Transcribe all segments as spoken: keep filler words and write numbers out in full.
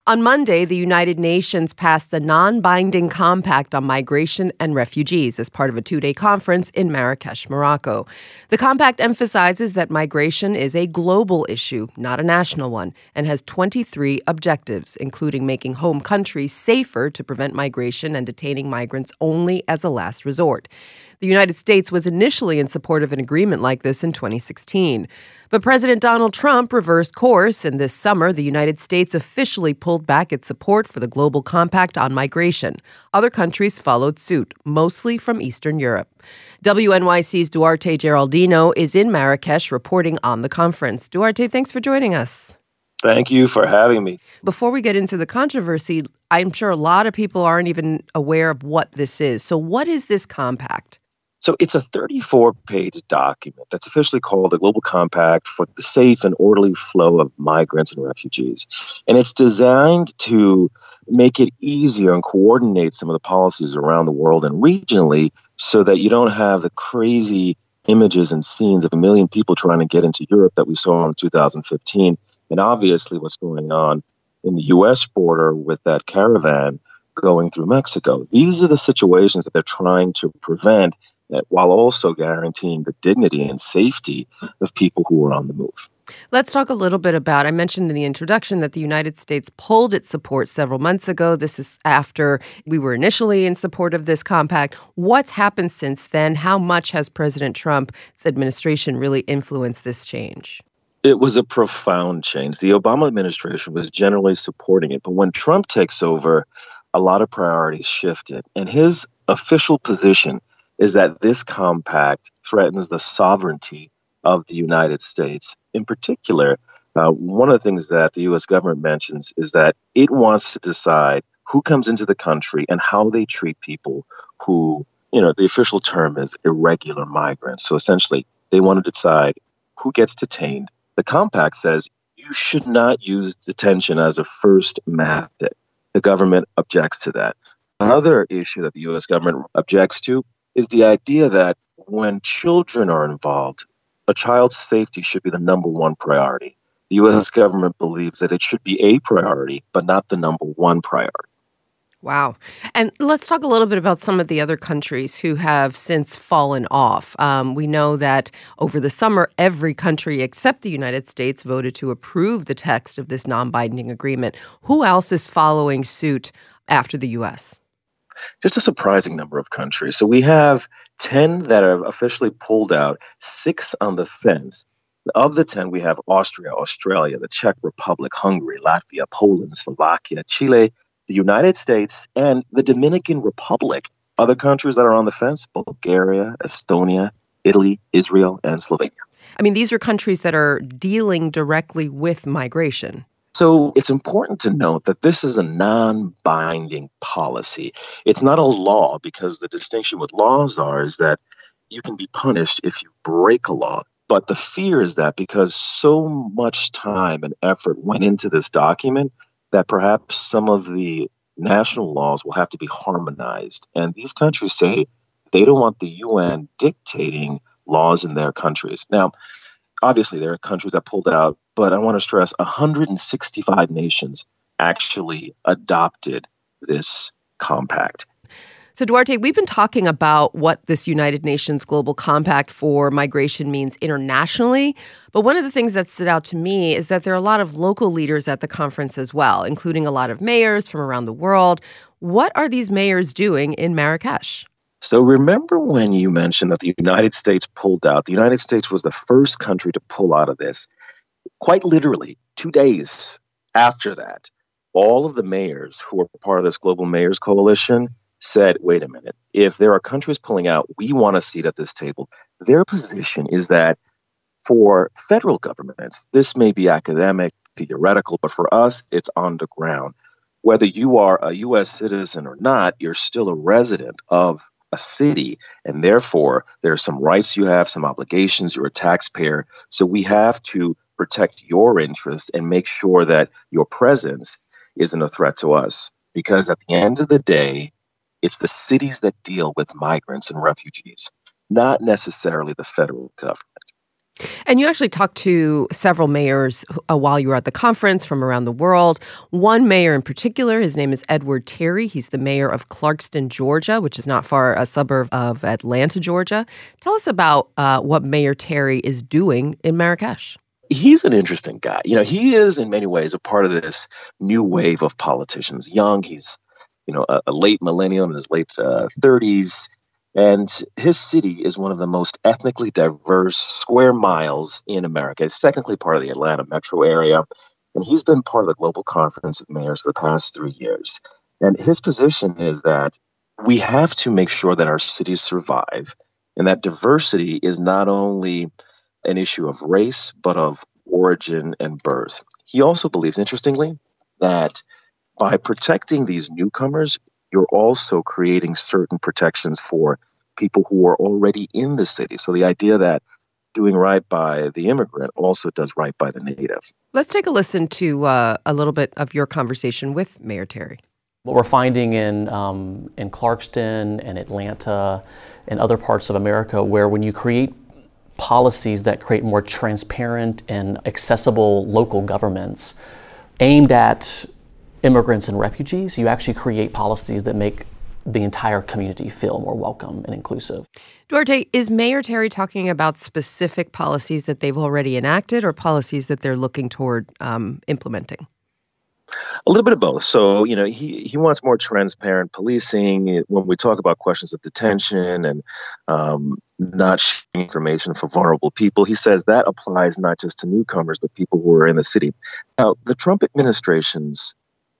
On Monday, the United Nations passed a non-binding compact on migration and refugees as part of a two-day conference in Marrakesh, Morocco. The compact emphasizes that migration is a global issue, not a national one, and has twenty-three objectives, including making home countries safer to prevent migration and detaining migrants only as a last resort. The United States was initially in support of an agreement like this in twenty sixteen. But President Donald Trump reversed course, and this summer, the United States officially pulled back its support for the Global Compact on migration. Other countries followed suit, mostly from Eastern Europe. W N Y C's Duarte Geraldino is in Marrakesh reporting on the conference. Duarte, thanks for joining us. Thank you for having me. Before we get into the controversy, I'm sure a lot of people aren't even aware of what this is. So what is this compact? So it's a thirty-four page document that's officially called the Global Compact for the Safe and Orderly Flow of Migrants and Refugees. And it's designed to make it easier and coordinate some of the policies around the world and regionally so that you don't have the crazy images and scenes of a million people trying to get into Europe that we saw in two thousand fifteen. And obviously what's going on in the U S border with that caravan going through Mexico. These are the situations that they're trying to prevent, that while also guaranteeing the dignity and safety of people who are on the move. Let's talk a little bit about, I mentioned in the introduction that the United States pulled its support several months ago. This is after we were initially in support of this compact. What's happened since then? How much has President Trump's administration really influenced this change? It was a profound change. The Obama administration was generally supporting it, but when Trump takes over, a lot of priorities shifted. And his official position is that this compact threatens the sovereignty of the United States. In particular, uh, one of the things that the U S government mentions is that it wants to decide who comes into the country and how they treat people who, you know, the official term is irregular migrants. So essentially, they want to decide who gets detained. The compact says you should not use detention as a first method. The government objects to that. Another issue that the U S government objects to is the idea that when children are involved, a child's safety should be the number one priority. The U S government believes that it should be a priority, but not the number one priority. Wow. And let's talk a little bit about some of the other countries who have since fallen off. Um, we know that over the summer, every country except the United States voted to approve the text of this non-binding agreement. Who else is following suit after the U S? Just a surprising number of countries. So we have ten that have officially pulled out, six on the fence. Of the ten, we have Austria, Australia, the Czech Republic, Hungary, Latvia, Poland, Slovakia, Chile, the United States, and the Dominican Republic. Other countries that are on the fence, Bulgaria, Estonia, Italy, Israel, and Slovenia. I mean, these are countries that are dealing directly with migration. So it's important to note that this is a non-binding policy. It's not a law, because the distinction with laws are is that you can be punished if you break a law. But the fear is that because so much time and effort went into this document, that perhaps some of the national laws will have to be harmonized. And these countries say they don't want the U N dictating laws in their countries. Now, obviously, there are countries that pulled out, but I want to stress one hundred sixty-five nations actually adopted this compact. So, Duarte, we've been talking about what this United Nations Global Compact for migration means internationally. But one of the things that stood out to me is that there are a lot of local leaders at the conference as well, including a lot of mayors from around the world. What are these mayors doing in Marrakesh? So remember when you mentioned that the United States pulled out? The United States was the first country to pull out of this. Quite literally, two days after that, all of the mayors who were part of this Global Mayors Coalition said, wait a minute, if there are countries pulling out, we want a seat at this table. Their position is that for federal governments, this may be academic, theoretical, but for us, it's on the ground. Whether you are a U S citizen or not, you're still a resident of a city, and therefore there are some rights you have, some obligations, you're a taxpayer. So we have to protect your interests and make sure that your presence isn't a threat to us. Because at the end of the day, it's the cities that deal with migrants and refugees, not necessarily the federal government. And you actually talked to several mayors uh, while you were at the conference from around the world. One mayor in particular, his name is Edward Terry. He's the mayor of Clarkston, Georgia, which is not far a suburb of Atlanta, Georgia. Tell us about uh, what Mayor Terry is doing in Marrakesh. He's an interesting guy. You know, he is in many ways a part of this new wave of politicians. Young, he's, you know, a, a late millennial in his late uh, thirties. And his city is one of the most ethnically diverse square miles in America. It's technically part of the Atlanta metro area. And he's been part of the global conference of mayors for the past three years. And his position is that we have to make sure that our cities survive and that diversity is not only an issue of race, but of origin and birth. He also believes, interestingly, that by protecting these newcomers, you're also creating certain protections for people who are already in the city. So the idea that doing right by the immigrant also does right by the native. Let's take a listen to uh, a little bit of your conversation with Mayor Terry. What we're finding in um, in Clarkston and Atlanta and other parts of America, where when you create policies that create more transparent and accessible local governments aimed at immigrants and refugees, you actually create policies that make the entire community feel more welcome and inclusive. Duarte, is Mayor Terry talking about specific policies that they've already enacted or policies that they're looking toward um, implementing? A little bit of both. So, you know, he, he wants more transparent policing. When we talk about questions of detention and um, not sharing information for vulnerable people, he says that applies not just to newcomers, but people who are in the city. Now, the Trump administration's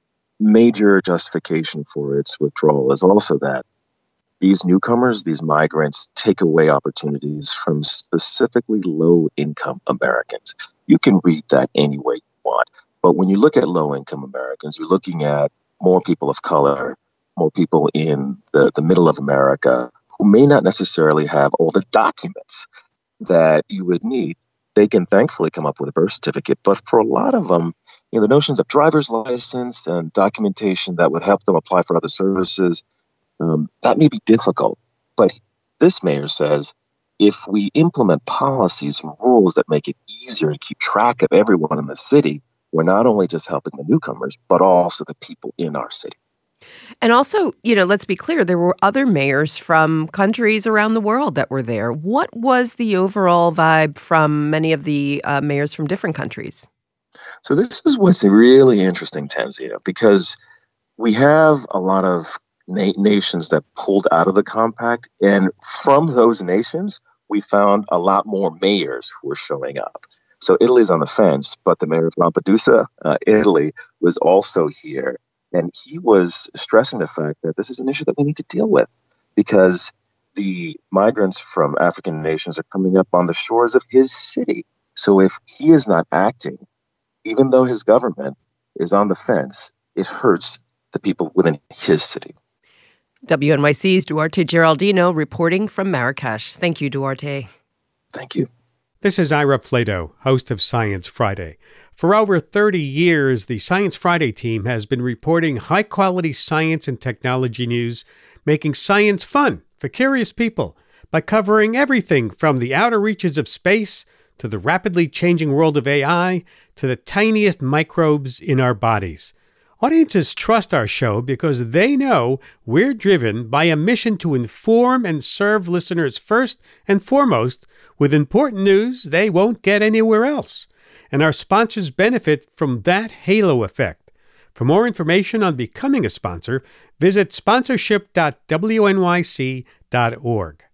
major justification for its withdrawal is also that these newcomers, these migrants, take away opportunities from specifically low-income Americans. You can read that any way you want. But when you look at low-income Americans, you're looking at more people of color, more people in the, the middle of America who may not necessarily have all the documents that you would need. They can thankfully come up with a birth certificate, but for a lot of them, you know, the notions of driver's license and documentation that would help them apply for other services, um, that may be difficult. But this mayor says, if we implement policies and rules that make it easier to keep track of everyone in the city, we're not only just helping the newcomers, but also the people in our city. And also, you know, let's be clear, there were other mayors from countries around the world that were there. What was the overall vibe from many of the uh, mayors from different countries? So this is what's really interesting, Tanzina, because we have a lot of na- nations that pulled out of the compact. And from those nations, we found a lot more mayors who were showing up. So Italy's on the fence, but the mayor of Lampedusa, uh, Italy, was also here. And he was stressing the fact that this is an issue that we need to deal with because the migrants from African nations are coming up on the shores of his city. So if he is not acting, even though his government is on the fence, it hurts the people within his city. W N Y C's Duarte Geraldino reporting from Marrakesh. Thank you, Duarte. Thank you. This is Ira Flato, host of Science Friday. For over thirty years, the Science Friday team has been reporting high-quality science and technology news, making science fun for curious people by covering everything from the outer reaches of space to the rapidly changing world of A I to the tiniest microbes in our bodies. Audiences trust our show because they know we're driven by a mission to inform and serve listeners first and foremost with important news they won't get anywhere else. And our sponsors benefit from that halo effect. For more information on becoming a sponsor, visit sponsorship dot w n y c dot org.